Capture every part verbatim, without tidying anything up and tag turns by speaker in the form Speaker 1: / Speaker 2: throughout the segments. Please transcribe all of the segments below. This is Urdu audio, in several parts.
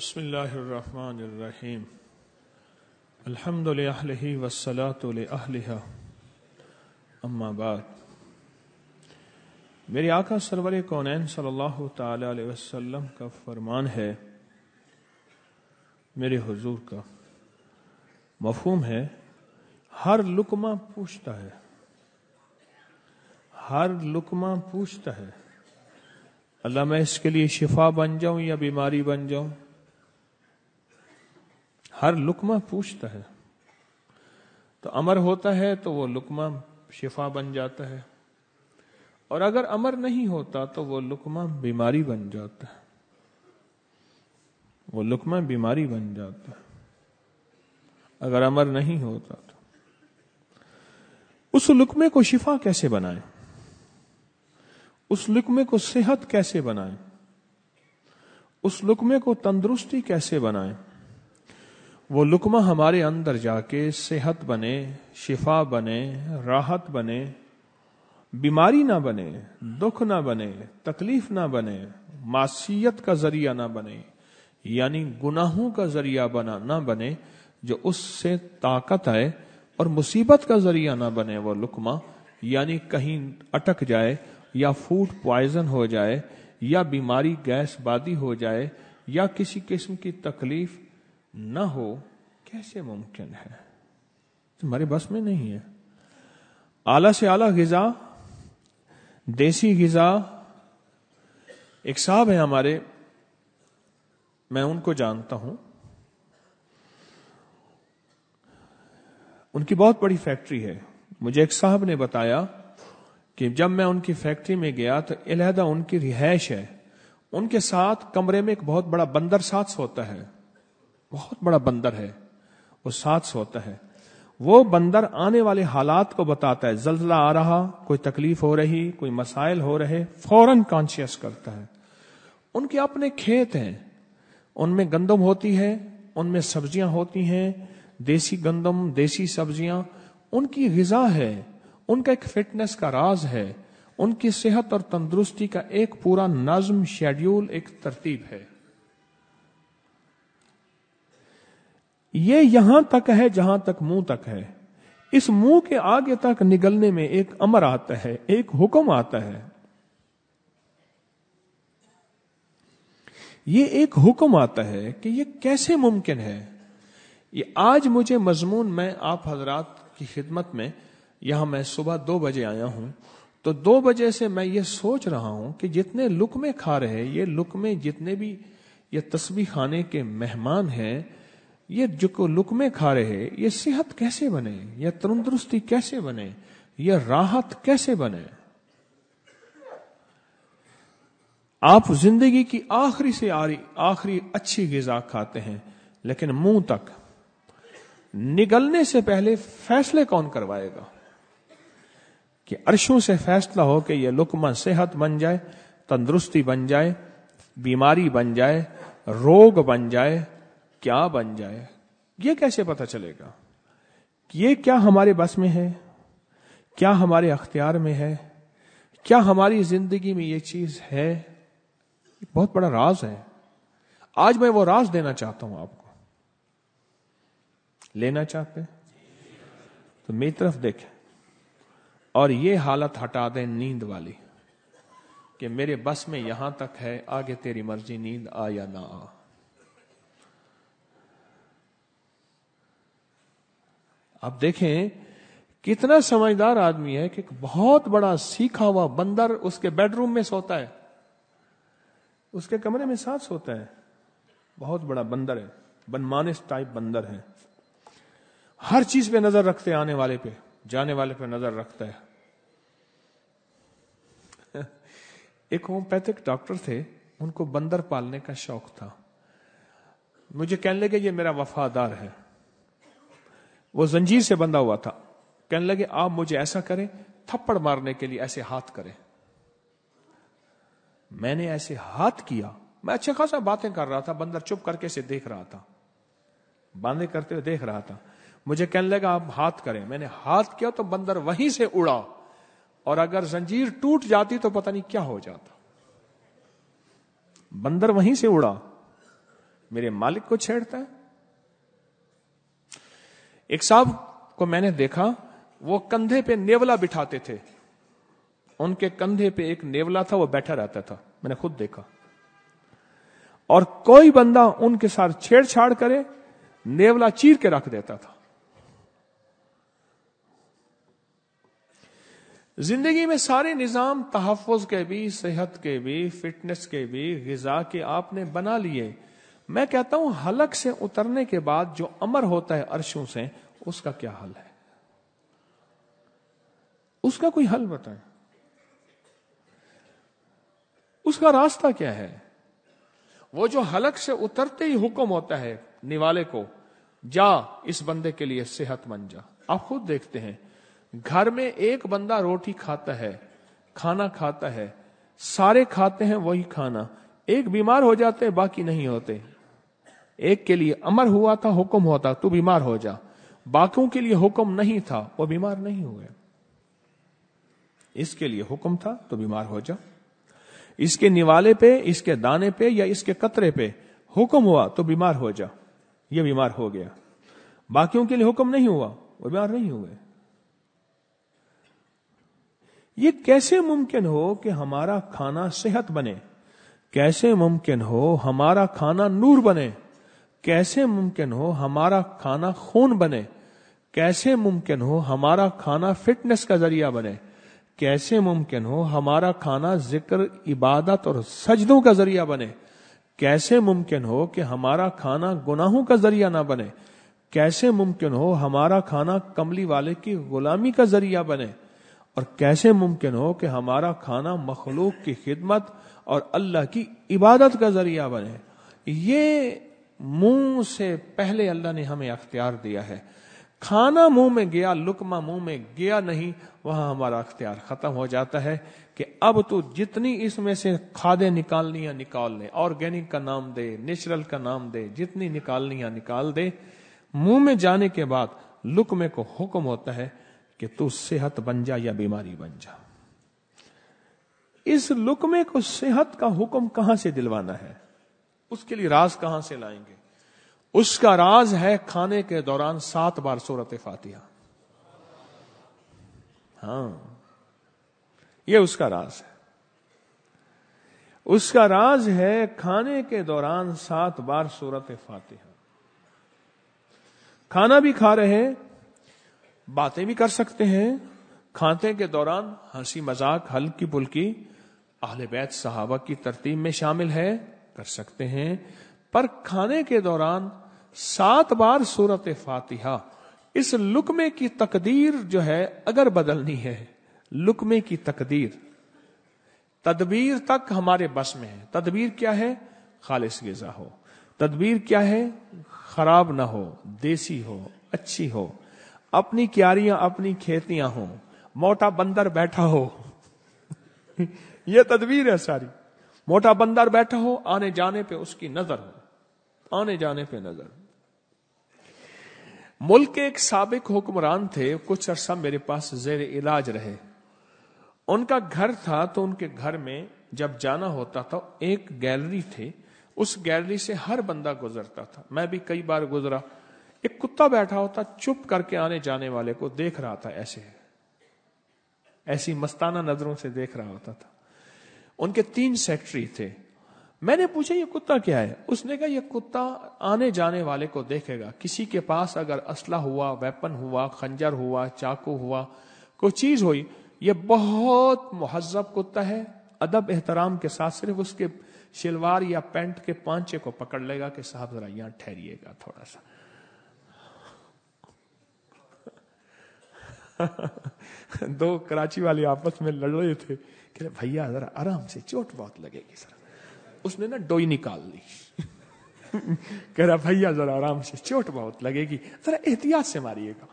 Speaker 1: بسم اللہ الرحمن الرحیم الحمد للہ والصلاة لأہلہا اما بعد. میرے آقا سرور کونین صلی اللہ تعالی علیہ وسلم کا فرمان ہے، میرے حضور کا مفہوم ہے، ہر لقمہ پوچھتا ہے، ہر لقمہ پوچھتا ہے اللہ میں اس کے لیے شفا بن جاؤں یا بیماری بن جاؤں. ہر لقمہ پوچھتا ہے، تو امر ہوتا ہے تو وہ لقمہ شفا بن جاتا ہے، اور اگر امر نہیں ہوتا تو وہ لقمہ بیماری بن جاتا ہے، وہ لقمہ بیماری بن جاتا ہے اگر امر نہیں ہوتا تو. اس لقمے کو شفا کیسے بنائیں، اس لقمے کو صحت کیسے بنائیں، اس لقمے کو تندرستی کیسے بنائیں؟ وہ لقمہ ہمارے اندر جا کے صحت بنے، شفا بنے، راحت بنے، بیماری نہ بنے، دکھ نہ بنے، تکلیف نہ بنے، معصیت کا ذریعہ نہ بنے، یعنی گناہوں کا ذریعہ بنا نہ بنے جو اس سے طاقت آئے، اور مصیبت کا ذریعہ نہ بنے وہ لقمہ، یعنی کہیں اٹک جائے یا فوڈ پوائزن ہو جائے یا بیماری گیس بادی ہو جائے یا کسی قسم کی تکلیف نہ ہو. کیسے ممکن ہے؟ تمہارے بس میں نہیں ہے. اعلی سے اعلی غذا، دیسی غذا. ایک صاحب ہیں ہمارے، میں ان کو جانتا ہوں، ان کی بہت بڑی فیکٹری ہے. مجھے ایک صاحب نے بتایا کہ جب میں ان کی فیکٹری میں گیا تو علیحدہ ان کی رہائش ہے، ان کے ساتھ کمرے میں ایک بہت بڑا بندر ساتھ سوتا ہے، بہت بڑا بندر ہے، وہ ساتھ سوتا ہے. وہ بندر آنے والے حالات کو بتاتا ہے، زلزلہ آ رہا، کوئی تکلیف ہو رہی، کوئی مسائل ہو رہے، فوراً کانشیس کرتا ہے. ان کے اپنے کھیت ہیں، ان میں گندم ہوتی ہے، ان میں سبزیاں ہوتی ہیں، دیسی گندم، دیسی سبزیاں، ان کی غذا ہے، ان کا ایک فٹنس کا راز ہے، ان کی صحت اور تندرستی کا ایک پورا نظم، شیڈیول، ایک ترتیب ہے. یہ یہاں تک ہے جہاں تک منہ تک ہے. اس منہ کے آگے تک نگلنے میں ایک امر آتا ہے، ایک حکم آتا ہے. یہ ایک حکم آتا ہے کہ یہ کیسے ممکن ہے. یہ آج مجھے مضمون، میں آپ حضرات کی خدمت میں یہاں میں صبح دو بجے آیا ہوں، تو دو بجے سے میں یہ سوچ رہا ہوں کہ جتنے لقمے کھا رہے، یہ لقمے جتنے بھی یہ تسبیح خانے کے مہمان ہیں، یہ جو لقمے کھا رہے، یہ صحت کیسے بنے، یہ تندرستی کیسے بنے، یہ راحت کیسے بنے. آپ زندگی کی آخری سے آخری اچھی غذا کھاتے ہیں، لیکن منہ تک نگلنے سے پہلے فیصلے کون کروائے گا کہ عرشوں سے فیصلہ ہو کہ یہ لقمہ صحت بن جائے، تندرستی بن جائے، بیماری بن جائے، روگ بن جائے، کیا بن جائے؟ یہ کیسے پتہ چلے گا؟ یہ کیا ہمارے بس میں ہے؟ کیا ہمارے اختیار میں ہے؟ کیا ہماری زندگی میں یہ چیز ہے؟ بہت بڑا راز ہے. آج میں وہ راز دینا چاہتا ہوں آپ کو. لینا چاہتے تو میری طرف دیکھیں، اور یہ حالت ہٹا دیں نیند والی کہ میرے بس میں یہاں تک ہے، آگے تیری مرضی، نیند آ یا نہ آ. آپ دیکھیں کتنا سمجھدار آدمی ہے کہ بہت بڑا سیکھا ہوا بندر اس کے بیڈ روم میں سوتا ہے، اس کے کمرے میں ساتھ سوتا ہے. بہت بڑا بندر ہے، بنمانس ٹائپ بندر ہے، ہر چیز پہ نظر رکھتے، آنے والے پہ، جانے والے پہ نظر رکھتا ہے. ایک ہومیوپیتھک ڈاکٹر تھے، ان کو بندر پالنے کا شوق تھا. مجھے کہنے لگے یہ میرا وفادار ہے. وہ زنجیر سے بندھا ہوا تھا. کہنے لگے آپ مجھے ایسا کریں، تھپڑ مارنے کے لیے ایسے ہاتھ کریں. میں نے ایسے ہاتھ کیا، میں اچھے خاصا باتیں کر رہا تھا، بندر چپ کر کے اسے دیکھ رہا تھا، باندھے کرتے ہوئے دیکھ رہا تھا. مجھے کہنے لگا آپ ہاتھ کریں. میں نے ہاتھ کیا تو بندر وہیں سے اڑا، اور اگر زنجیر ٹوٹ جاتی تو پتہ نہیں کیا ہو جاتا. بندر وہیں سے اڑا، میرے मालिक को छेड़ता है। एक साहब को मैंने देखा, वो कंधे पे नेवला बिठाते थे, उनके कंधे पे एक नेवला था, वो बैठा रहता था, मैंने खुद देखा। और कोई बंदा उनके साथ छेड़छाड़ करे, नेवला चीर के रख देता था। जिंदगी में सारे निजाम तहफ़्फ़ुज़ के भी, सेहत के भी, फिटनेस के भी, ग़िज़ा के आपने बना लिए। मैं कहता हूं हलक से उतरने के बाद जो अमर होता है अर्शों से, उसका क्या हल है? उसका कोई हल बताएं, उसका रास्ता क्या है? वो जो हलक से उतरते ही हुक्म होता है निवाले को, जा इस बंदे के लिए सेहतमंद जा। आप खुद देखते हैं, घर में एक बंदा रोटी खाता है, खाना खाता है, सारे खाते हैं वही खाना, एक बीमार हो जाते हैं, बाकी नहीं होते। एक के लिए अमर हुआ था, हुक्म होता तू बीमार हो जा, बाकियों के लिए हुक्म नहीं था, वो बीमार नहीं हुए। इसके लिए हुक्म था तो बीमार हो जा, इसके निवाले पे, इसके दाने पे या इसके कतरे पे हुक्म हुआ तो बीमार हो जा, ये बीमार हो गया। बाकियों के लिए हुक्म नहीं हुआ, वो बीमार नहीं हुए। ये कैसे मुमकिन हो कि हमारा खाना सेहत बने? कैसे मुमकिन हो हमारा खाना नूर बने? कैसे मुमकिन हो हमारा खाना खून बने? कैसे मुमकिन हो हमारा खाना फिटनेस का जरिया बने? कैसे मुमकिन हो हमारा खाना जिक्र, इबादत और सजदों का जरिया बने? कैसे मुमकिन हो कि हमारा खाना गुनाहों का जरिया ना बने? कैसे मुमकिन हो हमारा खाना कमली वाले की गुलामी का जरिया बने? और कैसे मुमकिन हो कि हमारा खाना मखलूक की खिदमत और अल्लाह की इबादत का जरिया बने? ये मुंह से पहले अल्लाह ने हमें अख्तियार दिया है। खाना मुंह में गया, लुकमा मुंह में गया नहीं, वहां हमारा अख्तियार खत्म हो जाता है कि अब तू जितनी इसमें से खादें निकालनी है निकाल ले, ऑर्गेनिक का नाम दे, नेचुरल का नाम दे, जितनी निकालनी है निकाल दे। मुंह में जाने के बाद लुकमे को हुक्म होता है कि तू सेहत बन जा या बीमारी बन जा। इस लुकमे को सेहत का हुक्म कहां से दिलवाना है? उसके लिए राज कहां से लाएंगे? उसका राज है खाने के दौरान सात बार सूरत फातिहा। हां, यह उसका राज है। उसका राज है खाने के दौरान सात बार सूरत फातिहा। खाना भी खा रहे हैं, बातें भी कर सकते हैं, खाने के दौरान हंसी मजाक हल्की फुल्की अहले बैत सहाबा की तरतीब में शामिल है, कर सकते हैं। पर खाने के दौरान सात बार सूरत फातिहा, इस लुकमे की तकदीर जो है अगर बदलनी है, लुकमे की तकदीर, तदबीर तक हमारे बस में है। तदबीर क्या है? खालिस ग़िज़ा हो। तदबीर क्या है? खराब ना हो, देसी हो, अच्छी हो, अपनी क्यारियां अपनी खेतियां हो, मोटा बंदर बैठा हो यह तदबीर है सारी। मोटा बंदर बैठा हो, आने जाने पे उसकी नजर हो, आने जाने पे नजर। मुल्क के एक साबिक हुक्मरान थे, कुछ अरसा मेरे पास जेर इलाज रहे। उनका घर था तो उनके घर में जब जाना होता था, एक गैलरी थी, उस गैलरी से हर बंदा गुजरता था, मैं भी कई बार गुजरा। एक कुत्ता बैठा होता, चुप करके आने जाने वाले को देख रहा था, ऐसे ऐसी मस्ताना नजरों से देख रहा होता था। उनके तीन सेक्रेटरी थे। मैंने पूछा ये कुत्ता क्या है? उसने कहा ये कुत्ता आने जाने वाले को देखेगा, किसी के पास अगर असला हुआ, वेपन हुआ, खंजर हुआ, चाकू हुआ, कोई चीज हुई, ये बहुत मुहज्जब कुत्ता है, अदब एहतराम के साथ सिर्फ उसके शलवार या पैंट के पांचे को पकड़ लेगा कि साहब जरा यहां ठहरिएगा थोड़ा सा दो कराची वाले आपस में लड़ रहे थे कि भैया जरा आराम से, चोट बहुत लगेगी सर। उसने ना डोई निकाल ली कह रहा भैया जरा आराम से, चोट बहुत लगेगी, जरा एहतियात से मारिएगा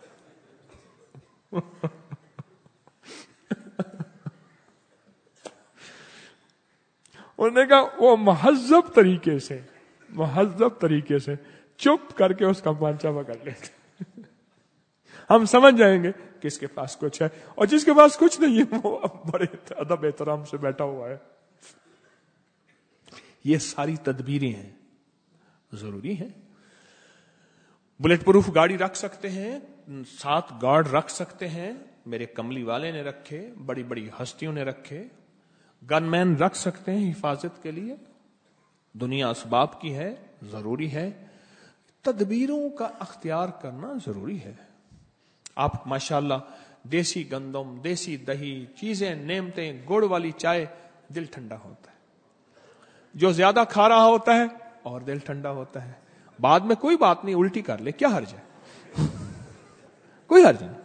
Speaker 1: उन्होंने कहा वो महज्जब तरीके से महज्जब तरीके से चुप करके उसका पांचा पकड़ लेते हम समझ जाएंगे किसके पास कुछ है, और जिसके पास कुछ नहीं है वो अब बड़े अदब एहतराम से बैठा हुआ है। ये सारी तदबीरें हैं। ضروری ہے. بلٹ پروف گاڑی رکھ سکتے ہیں, ساتھ گارڈ رکھ سکتے ہیں, میرے کملی والے نے رکھے, بڑی بڑی ہستیوں نے رکھے, گن مین رکھ سکتے ہیں حفاظت کے لیے. دنیا اسباب کی ہے, ضروری ہے. تدبیروں کا اختیار کرنا ضروری ہے. آپ ماشاءاللہ دیسی گندم, دیسی دہی, چیزیں, نعمتیں, گڑ والی چائے, دل ٹھنڈا ہوتا ہے. جو زیادہ کھا رہا ہوتا ہے اور دل ٹھنڈا ہوتا ہے. بعد میں کوئی بات نہیں, الٹی کر لے, کیا حرج ہے, کوئی حرج نہیں.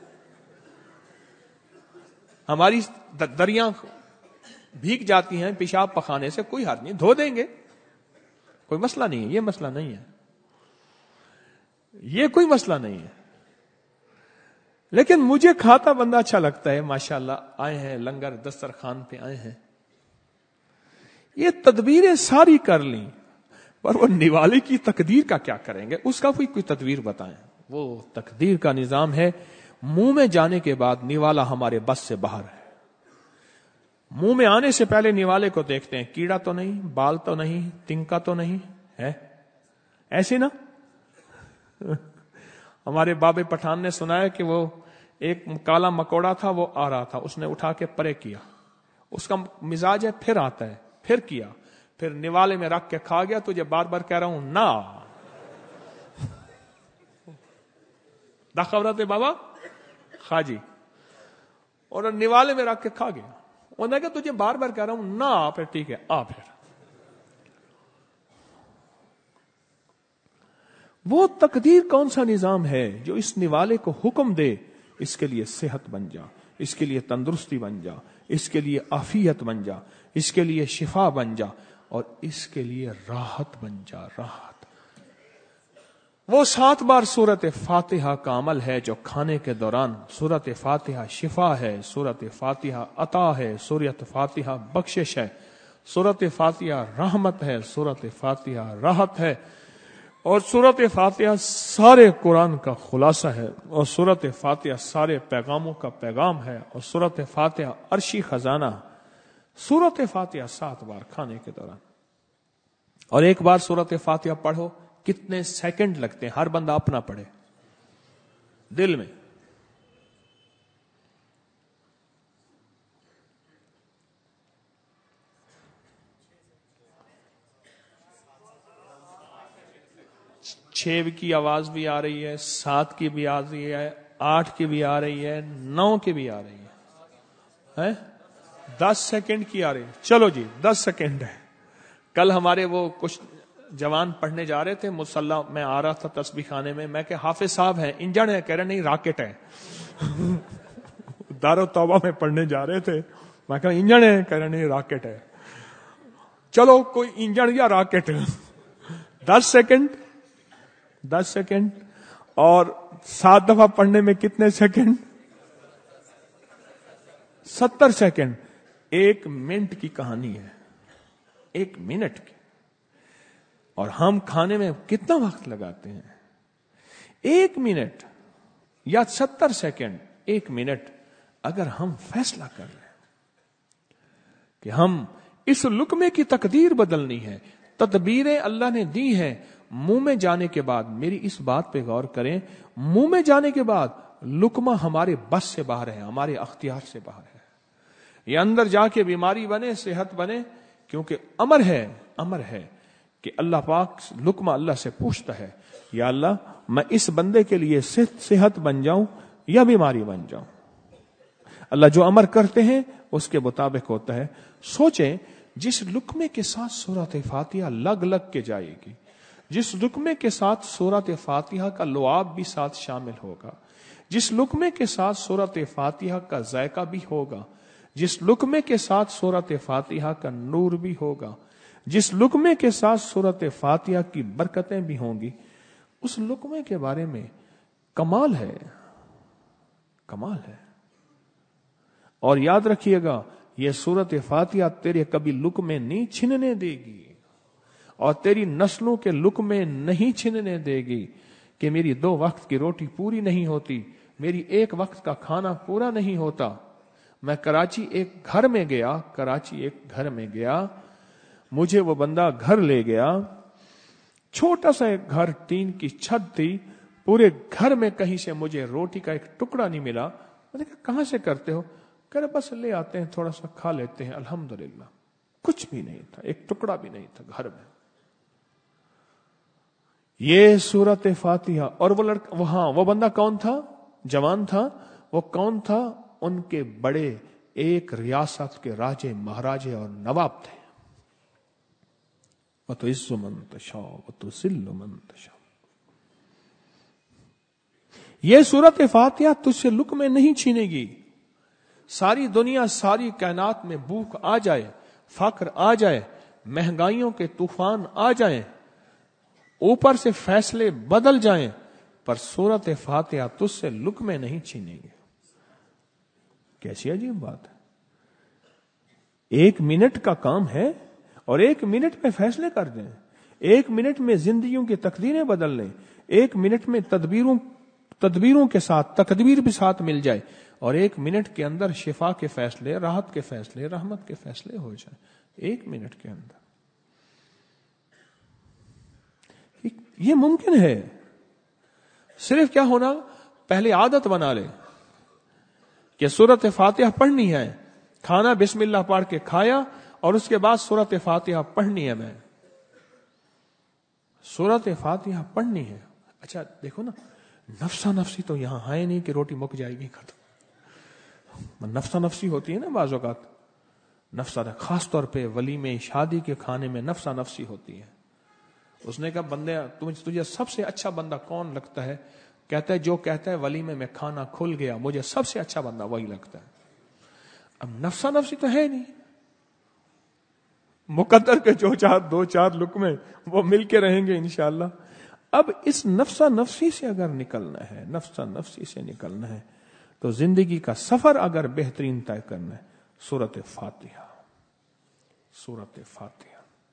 Speaker 1: ہماری دریاں بھیگ جاتی ہیں پیشاب پخانے سے, کوئی حرج نہیں, دھو دیں گے, کوئی مسئلہ نہیں ہے. یہ مسئلہ نہیں ہے, یہ کوئی مسئلہ نہیں ہے. لیکن مجھے کھاتا بندہ اچھا لگتا ہے. ماشاءاللہ آئے ہیں, لنگر دسترخوان پہ آئے ہیں, یہ تدبیریں ساری کر لیں, پر وہ نوالے کی تقدیر کا کیا کریں گے, اس کا کوئی کوئی تدبیر بتائیں. وہ تقدیر کا نظام ہے, منہ میں جانے کے بعد نوالا ہمارے بس سے باہر ہے. منہ میں آنے سے پہلے نوالے کو دیکھتے ہیں, کیڑا تو نہیں, بال تو نہیں, تنکا تو نہیں ہے, ایسے نا. ہمارے بابے پٹھان نے سنایا کہ وہ ایک کالا مکوڑا تھا, وہ آ رہا تھا, اس نے اٹھا کے پرے کیا, اس کا مزاج ہے پھر آتا ہے, پھر کیا, پھر نوالے میں رکھ کے کھا گیا. تجھے بار بار کہہ رہا ہوں نا, دا خبرات بابا خا جی, اور نوالے میں رکھ کے کھا گیا. انہوں نے کہا تجھے بار بار کہہ رہا ہوں نا, پھر ٹھیک ہے آ. پھر وہ تقدیر کون سا نظام ہے جو اس نوالے کو حکم دے, اس کے لیے صحت بن جا, اس کے لیے تندرستی بن جا, اس کے لیے عافیت بن جا, اس کے لیے شفا بن جا, اور اس کے لیے راحت بن جا, راحت. وہ سات بار سورت فاتحہ کا عمل ہے جو کھانے کے دوران سورت فاتحہ شفا ہے, سورت فاتحہ عطا ہے, سورت فاتحہ بخشش ہے, سورت فاتحہ رحمت ہے, سورت فاتحہ راحت ہے, اور سورت فاتحہ سارے قرآن کا خلاصہ ہے, اور سورت فاتحہ سارے پیغاموں کا پیغام ہے, اور سورت فاتحہ عرشی خزانہ. سورت فاتحہ سات بار کھانے کے دوران, اور ایک بار سورت فاتحہ پڑھو کتنے سیکنڈ لگتے ہیں, ہر بندہ اپنا پڑھے دل میں. چھ کی آواز بھی آ رہی ہے, سات کی بھی آ رہی ہے, آٹھ کی بھی آ رہی ہے, نو کی بھی آ رہی ہے, دس سیکنڈ کی آ رہی ہے. چلو جی دس سیکنڈ ہے. کل ہمارے وہ کچھ جوان پڑھنے جا رہے تھے مصلی, میں آ رہا تھا تسبیح خانے میں, میں کہ حافظ صاحب ہیں, انجن ہے, کہہ رہے نہیں راکٹ ہے. دار و توبہ میں پڑھنے جا رہے تھے, میں کہا انجن ہے, کہہ رہے نہیں راکٹ ہے. چلو کوئی انجن یا راکٹ. دس سیکنڈ دس سیکنڈ اور سات دفعہ پڑھنے میں کتنے سیکنڈ, ستر سیکنڈ. ایک منٹ کی کہانی ہے, ایک منٹ کی, اور ہم کھانے میں کتنا وقت لگاتے ہیں. ایک منٹ یا ستر سیکنڈ, ایک منٹ, اگر ہم فیصلہ کر لیں کہ ہم اس لقمے کی تقدیر بدلنی ہے, تدبیریں اللہ نے دی ہیں. منہ میں جانے کے بعد میری اس بات پہ غور کریں, منہ میں جانے کے بعد لقمہ ہمارے بس سے باہر ہے, ہمارے اختیار سے باہر ہے. یہ اندر جا کے بیماری بنے, صحت بنے, کیونکہ امر ہے, امر ہے کہ اللہ پاک لقمہ اللہ سے پوچھتا ہے, یا اللہ میں اس بندے کے لیے صحت بن جاؤں یا بیماری بن جاؤں. اللہ جو امر کرتے ہیں اس کے مطابق ہوتا ہے. سوچیں جس لقمے کے ساتھ سورۃ فاتحہ لگ لگ کے جائے گی, جس لقمے کے ساتھ سورۃ فاتحہ کا لعاب بھی ساتھ شامل ہوگا, جس لقمے کے ساتھ سورۃ فاتحہ کا ذائقہ بھی ہوگا, جس لقمے کے ساتھ سورۃ فاتحہ کا نور بھی ہوگا, جس لقمے کے ساتھ سورۃ فاتحہ کی برکتیں بھی ہوں گی, اس لقمے کے بارے میں کمال ہے, کمال ہے. اور یاد رکھیے گا یہ سورۃ فاتحہ تیرے کبھی لقمے نہیں چھننے دے گی, اور تیری نسلوں کے لقمے نہیں چھننے دے گی کہ میری دو وقت کی روٹی پوری نہیں ہوتی, میری ایک وقت کا کھانا پورا نہیں ہوتا. میں کراچی ایک گھر میں گیا, کراچی ایک گھر میں گیا, مجھے وہ بندہ گھر لے گیا छोटा सा एक घर, टीन की छत थी, पूरे घर में कहीं से मुझे रोटी का एक टुकड़ा नहीं मिला। मैंने कहा कहां से करते हो? कह रहे बस ले आते हैं, थोड़ा सा खा लेते हैं, अल्हम्दुलिल्लाह। कुछ भी नहीं था, एक टुकड़ा भी नहीं था घर में। ये सूरत फातिहा। और वो लड़का वहां, वो बंदा कौन था? जवान था। वो कौन था? उनके बड़े एक रियासत के राजे, महाराजे और नवाब थे। वो तो इज्जो मन तशा, वो तो जिल्लो मन तशा। ये सूरत फातिहा तुझसे लुक में नहीं छीनेगी। सारी दुनिया, सारी कायनात में भूख आ जाए, फक्र आ जाए, महंगाइयों के तूफान आ जाए, ऊपर से फैसले बदल जाएं, पर सूरत फातिहा तुझसे लुक में नहीं छीनेगी। कैसी अजीब बात है। एक मिनट का काम है और एक मिनट में फैसले कर दें, एक मिनट में जिंदगियों की तकदीरें बदल लें, एक मिनट में तदबीरों तदबीरों के साथ तकदीर भी साथ मिल जाए, और एक मिनट के अंदर शिफा के फैसले, राहत के फैसले, रहमत के फैसले हो जाए, एक मिनट के अंदर। ये मुमकिन है। सिर्फ क्या होना, पहले आदत बना ले कि सूरत फातिहा पढ़नी है। खाना बिस्मिल्लाह पढ़ के खाया और उसके बाद सूरत फातिहा पढ़नी है। मैं सूरत फातिहा पढ़नी है। अच्छा देखो ना, नफसा नफसी तो यहां है नहीं कि रोटी मुक जाएगी, खत्म। नफसा नफसी होती है ना बाज़ औक़ात, नफसा खास तौर पे वली में, शादी के खाने में नफसा नफसी होती है। उसने कहा बंदे तुझे तुझे सबसे अच्छा बंदा कौन लगता है? कहता है जो कहता है वली में मैं खाना खुल गया, मुझे सबसे अच्छा बंदा वही लगता है। अब नफसा नफसी तो है नहीं, मुकद्दर के जो चार दो चार लुकमे वो मिलके रहेंगे इंशाअल्लाह। अब इस नफसा नफसी से अगर निकलना है, नफसा नफसी से निकलना है, तो जिंदगी का सफर अगर बेहतरीन तय करना है, सूरत फातिहा, सूरत फातिहा,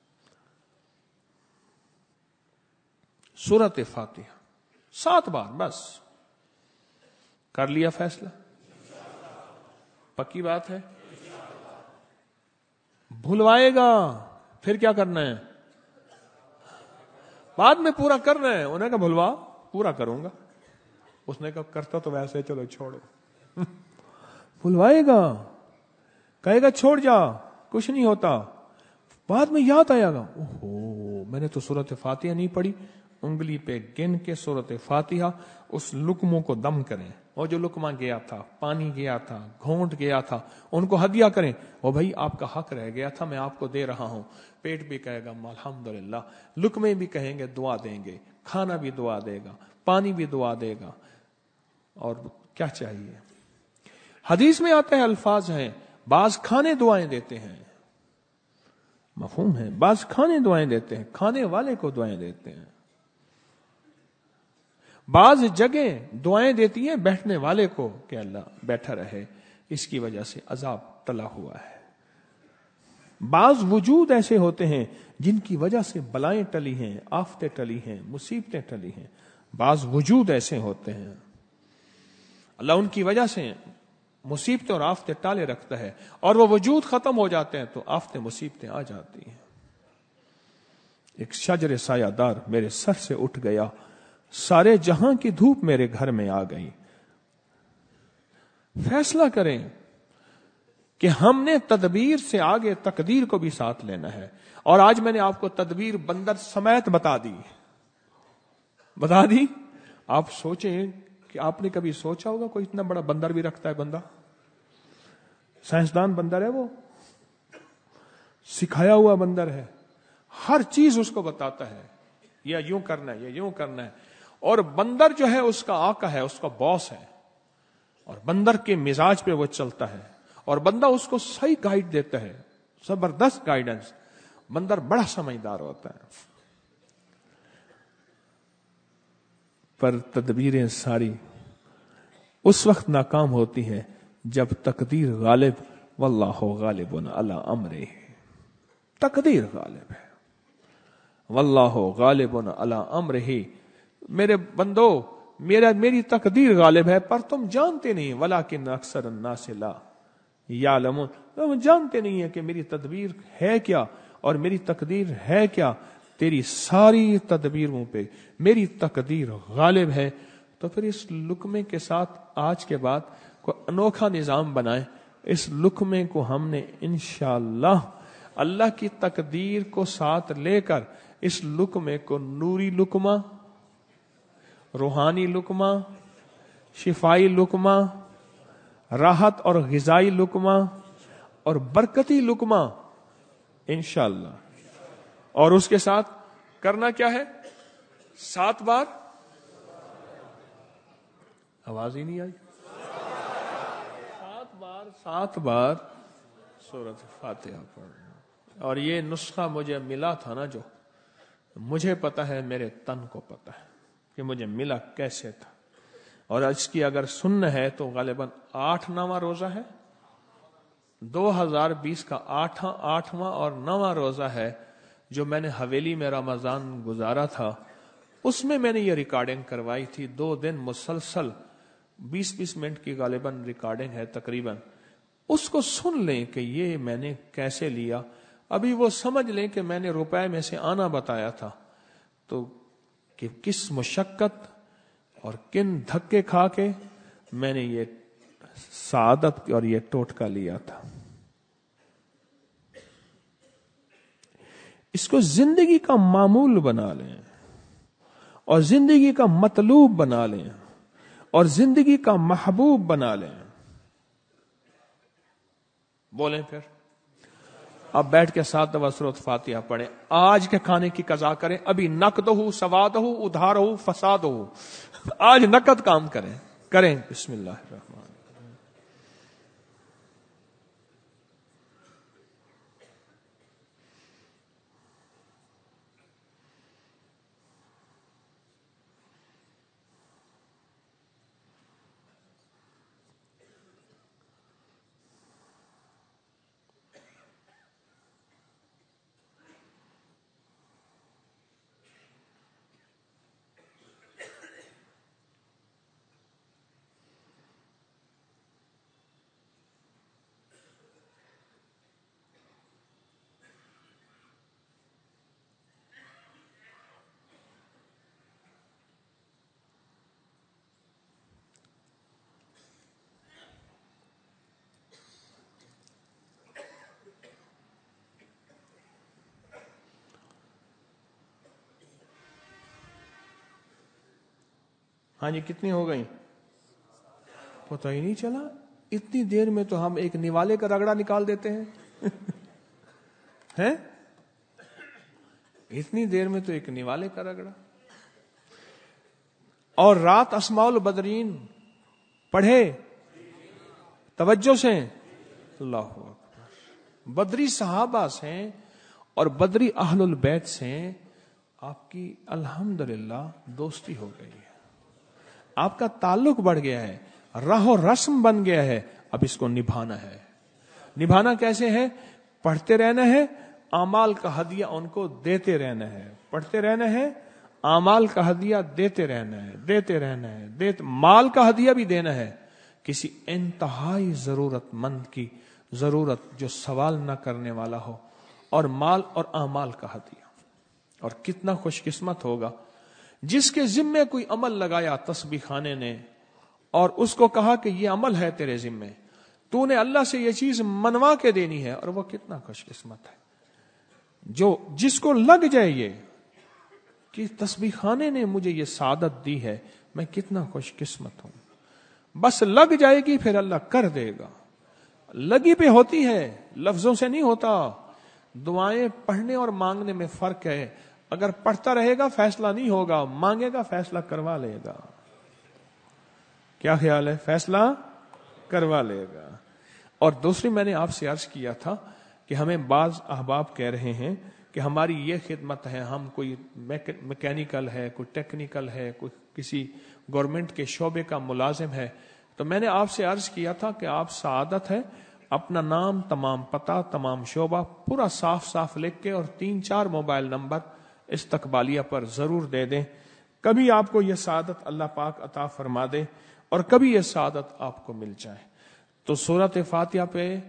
Speaker 1: सूरत फातिहा सात बार बस। कर लिया फैसला? पक्की बात है? भुलवाएगा फिर क्या करना है? बाद में पूरा करना है। उन्हें कहा भुलवा, पूरा करूंगा। उसने कहा करता तो वैसे, चलो छोड़ो। भुलवाएगा, कहेगा छोड़ जा, कुछ नहीं होता। बाद में याद आएगा, ओहो मैंने तो सूरत फातिहा नहीं पढ़ी। उंगली पे गिन के सूरत फातिहा, उस लुकमों को दम करें। और जो लुकमा गया था, पानी गया था, घोंट गया था, उनको हदिया करें। ओ भाई आपका हक रह गया था, मैं आपको दे रहा हूं। पेट भी कहेगा अल्हम्दुलिल्लाह, लुकमे भी कहेंगे दुआ देंगे, खाना भी दुआ देगा, पानी भी दुआ देगा। और क्या चाहिए? हदीस में आता है, अल्फाज हैं, बाज खाने दुआएं देते हैं, मफहूम है, बाज खाने दुआएं देते हैं, खाने वाले को दुआएं देते हैं। बाज जगह दुआएं देती हैं बैठने वाले को कि अल्लाह बैठा रहे, इसकी वजह से अजाब टला हुआ है। बाज वजूद ऐसे होते हैं जिनकी वजह से बलाएं टली हैं, आफतें टली हैं, मुसीबतें टली हैं। बाज वजूद ऐसे होते हैं, अल्लाह उनकी वजह से मुसीबतें और आफतें टाले रखता है, और वो वजूद खत्म हो जाते हैं तो आफतें मुसीबतें आ जाती हैं। एक शजर सायादार मेरे सर से उठ गया, सारे जहां की धूप मेरे घर में आ गई। फैसला करें कि हमने तदबीर से आगे तकदीर को भी साथ लेना है। और आज मैंने आपको तदबीर बंदर समेत बता दी, बता दी। आप सोचें कि आपने कभी सोचा होगा कोई इतना बड़ा बंदर भी रखता है बंदा? साइंसदान बंदर है वो, सिखाया हुआ बंदर है, हर चीज उसको बताता है, ये यूं करना है, ये यूं करना है। और बंदर जो है उसका आका है, उसका बॉस है, और बंदर के मिजाज पे वो चलता है, और बंदा उसको सही गाइड देता है, जबरदस्त गाइडेंस। बंदर बड़ा समझदार होता है। पर तदबीरें सारी उस वक्त नाकाम होती है जब तकदीर गालिब, वल्लाहु गालिबुन अला अमरे, तकदीर गालिब है, वल्लाहु गालिबुन अला अमरे। मेरे बंदो, मेरा मेरी तकदीर गालिब है, पर तुम जानते नहीं, वलाकिन अक्सर अन्नास ला यालमून, तुम जानते नहीं है कि मेरी तदबीर है क्या और मेरी तकदीर है क्या। تیری ساری تدبیروں پہ میری تقدیر غالب ہے. تو پھر اس لقمے کے ساتھ آج کے بعد کوئی انوکھا نظام بنائیں. اس لقمے کو ہم نے انشاءاللہ اللہ کی تقدیر کو ساتھ لے کر اس لقمے کو نوری لقمہ، روحانی لقمہ، شفائی لقمہ، راحت اور غذائی لقمہ اور برکتی لقمہ انشاءاللہ. اور اس کے ساتھ کرنا کیا ہے؟ سات بار، آواز ہی نہیں آئی، سات بار سات بار سورۃ فاتحہ پڑھنا. اور یہ نسخہ مجھے ملا تھا نا، جو مجھے پتا ہے، میرے تن کو پتا ہے کہ مجھے ملا کیسے تھا. اور اس کی اگر سن ہے تو غالباً آٹھ نواں روزہ ہے، دو ہزار بیس کا آٹھواں آٹھواں اور نواں روزہ ہے جو میں نے حویلی میں رمضان گزارا تھا. اس میں میں نے یہ ریکارڈنگ کروائی تھی، دو دن مسلسل بیس بیس منٹ کی غالباً ریکارڈنگ ہے تقریباً. اس کو سن لیں کہ یہ میں نے کیسے لیا. ابھی وہ سمجھ لیں کہ میں نے روپے میں سے آنا بتایا تھا تو کہ کس مشقت اور کن دھکے کھا کے میں نے یہ سعادت اور یہ ٹوٹکا لیا تھا. اس کو زندگی کا معمول بنا لیں اور زندگی کا مطلوب بنا لیں اور زندگی کا محبوب بنا لیں. بولیں پھر. اب بیٹھ کے سات دفعہ سورۃ فاتحہ پڑھیں. آج کے کھانے کی قضا کریں. ابھی نقد ہو، سواد ہو، ادھار ہو، فساد ہو، آج نقد کام کریں کریں بسم اللہ الرحمن. ہاں جی، کتنی ہو گئی پتہ ہی نہیں چلا. اتنی دیر میں تو ہم ایک نوالے کا رگڑا نکال دیتے ہیں ہیں اتنی دیر میں تو ایک نوالے کا رگڑا. اور رات اسماء البدرین پڑھے توجہ سے. اللہ اکبر. بدری صحابہ سے اور بدری اہل البیت سے آپ کی الحمدللہ دوستی ہو گئی ہے، آپ کا تعلق بڑھ گیا ہے، راہ و رسم بن گیا ہے. اب اس کو نبھانا ہے. نبھانا کیسے ہے؟ پڑھتے رہنا ہے، اعمال کا ہدیہ ان کو دیتے رہنا ہے. پڑھتے رہنا ہے، اعمال کا ہدیہ دیتے رہنا ہے دیتے رہنا ہے دیتے مال کا ہدیہ بھی دینا ہے. کسی انتہائی ضرورت مند کی ضرورت جو سوال نہ کرنے والا ہو، اور مال اور اعمال کا ہدیہ. اور کتنا خوش قسمت ہوگا جس کے ذمے کوئی عمل لگایا تسبیح خانے نے اور اس کو کہا کہ یہ عمل ہے تیرے ذمے، تو نے اللہ سے یہ چیز منوا کے دینی ہے. اور وہ کتنا خوش قسمت ہے جو جس کو لگ جائے یہ کہ تسبیح خانے نے مجھے یہ سعادت دی ہے، میں کتنا خوش قسمت ہوں. بس لگ جائے گی پھر اللہ کر دے گا. لگی پہ ہوتی ہے، لفظوں سے نہیں ہوتا. دعائیں پڑھنے اور مانگنے میں فرق ہے. اگر پڑھتا رہے گا فیصلہ نہیں ہوگا، مانگے گا فیصلہ کروا لے گا. کیا خیال ہے؟ فیصلہ کروا لے گا. اور دوسری میں نے آپ سے عرض کیا تھا کہ ہمیں بعض احباب کہہ رہے ہیں کہ ہماری یہ خدمت ہے، ہم کوئی میکینیکل ہے، کوئی ٹیکنیکل ہے، کوئی کسی گورنمنٹ کے شعبے کا ملازم ہے. تو میں نے آپ سے عرض کیا تھا کہ آپ سعادت ہے اپنا نام، تمام پتہ، تمام شعبہ پورا صاف صاف لکھ کے اور تین چار موبائل نمبر استقبالیہ پر ضرور دے دیں. کبھی آپ کو یہ سعادت اللہ پاک عطا فرما دے اور کبھی یہ سعادت آپ کو مل جائے. تو سورۃ فاتحہ پہ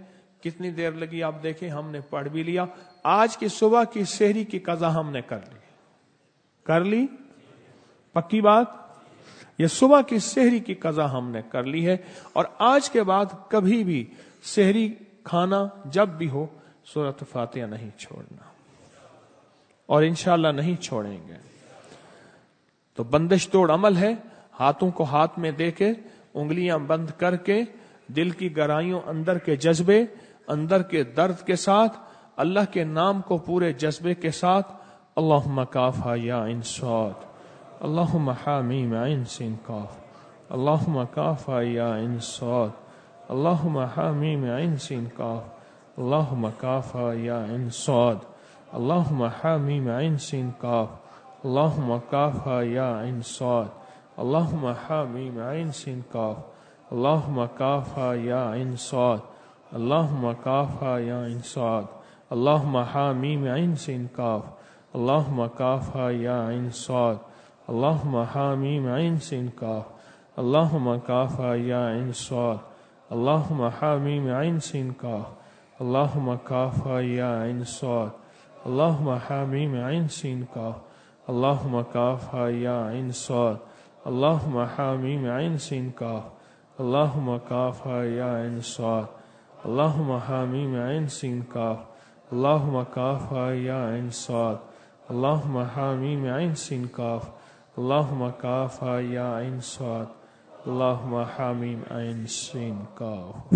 Speaker 1: کتنی دیر لگی آپ دیکھیں، ہم نے پڑھ بھی لیا. آج کی صبح کی سحری کی قضا ہم نے کر لی. کر لی؟ پکی بات. یہ صبح کی سحری کی قضا ہم نے کر لی ہے. اور آج کے بعد کبھی بھی سحری کھانا جب بھی ہو سورۃ فاتحہ نہیں چھوڑنا، اور انشاءاللہ نہیں چھوڑیں گے. تو بندش توڑ عمل ہے. ہاتھوں کو ہاتھ میں دے کے، انگلیاں بند کر کے، دل کی گہرائیوں، اندر کے جذبے، اندر کے درد کے ساتھ اللہ کے نام کو پورے جذبے کے ساتھ اللہم کافا یا عین صاد، اللہم حامیم عین سین کاف، اللہم کافا یا عین صاد، اللہم حامیم عین سین کاف، اللہم کافا یا عین صاد، اللہم حامیم عین سین کاف، اللہم کافا یا عین صاد، اللہم حامیم عین سین کاف، اللہم کافا یا عین صاد، اللہم کافا یا عین صاد، اللہم حامیم عین سین کاف، اللہم کافا یا عین صاد، اللہم حامیم عین سین کاف، اللہم کافا یا عین صاد، اللہم حامیم عین سین کاف، اللہم کافا یا عین صاد، اللہم حامیم عین سین کاف، اللہم کافا یا عین صاد، اللہم حامیم عین سین کاف، اللہم کافا یا عین صاد، اللہم حامیم عین سین کاف، اللہم کافا یا عین صاد، اللہم حامیم عین سین کاف، اللہم کافا یا عین صاد، اللہم حامیم عین سین کاف.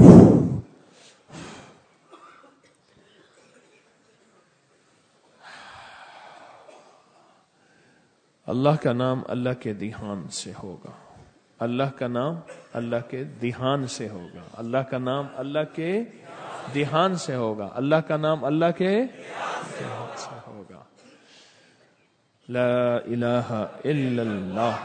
Speaker 1: اللہ کا نام اللہ کے دھیان سے ہوگا. اللہ کا نام اللہ کے دھیان سے ہوگا. اللہ کا نام اللہ کے دھیان سے ہوگا. اللہ کا نام اللہ کے دھیان سے ہوگا. لا الہ الا اللہ.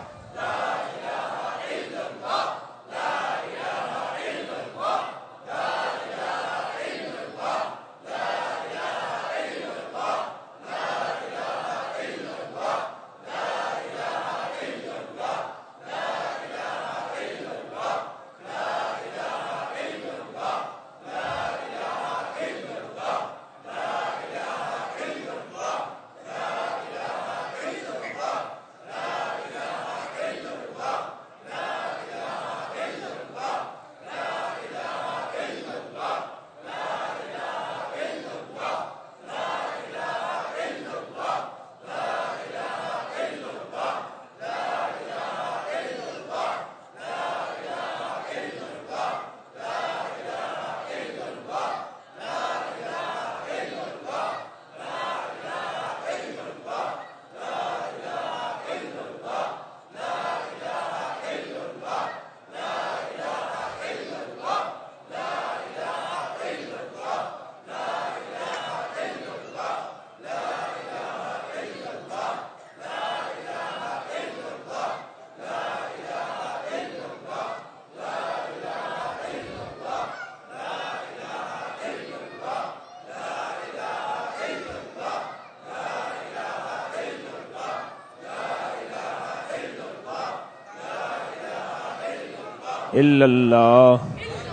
Speaker 1: الا اللہ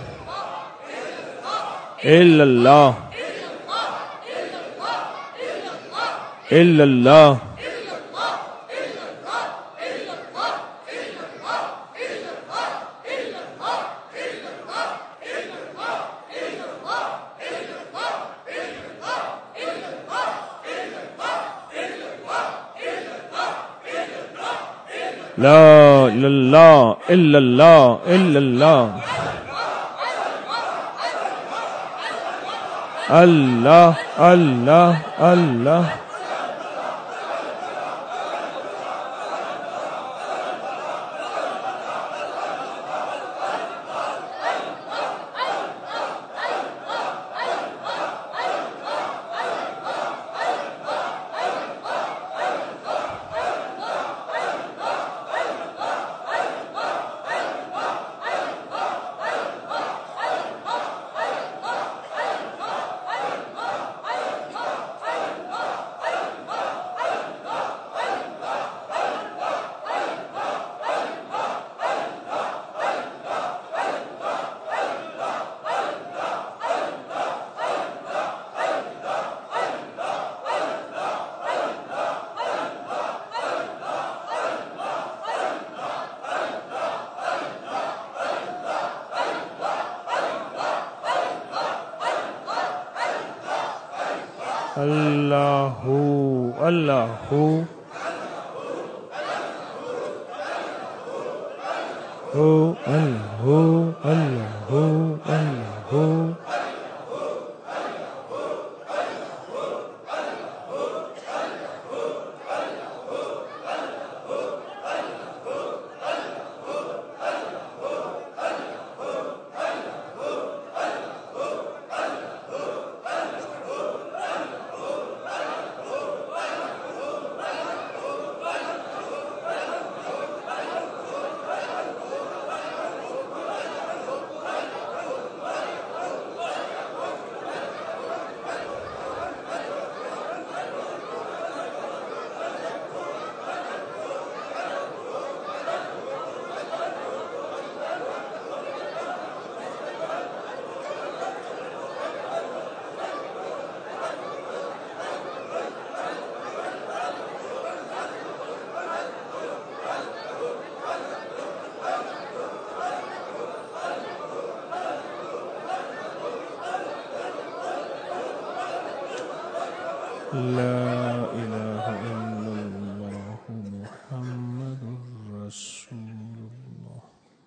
Speaker 1: الا اللہ الا اللہ لا الہ الا اللہ الا اللہ اللہ اللہ اللہ اللہ اللہ ہو اللہ اللہ اللہ لا الہ الا اللہ محمد رسول اللہ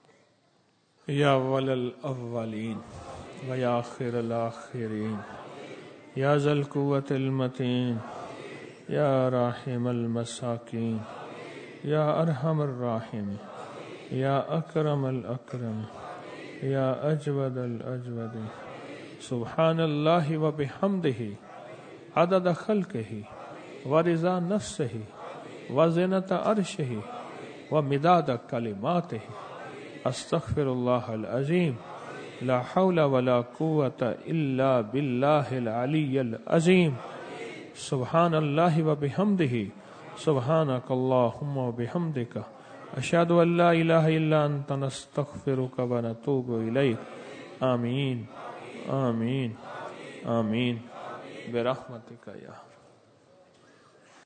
Speaker 1: یا اول الاولین و یا آخر الاخرین یا ذا القوۃ المتین یا راحم المساکین یا ارحم الراحمین یا اکرم الاکرم یا اجود الاجود سبحان اللہ و بحمدہ عدد خلقہ ورضا نفسہ وزنۃ عرشہ ومداد کلماتہ استغفر اللہ العظیم لا حول ولا قوة الا باللہ العلی العظیم سبحان اللہ وبحمدہ سبحانک اللہم وبحمدک اشہد ان لا الہ الا انت نستغفرک ونتوب الیک آمین آمین آمین برحمتک یا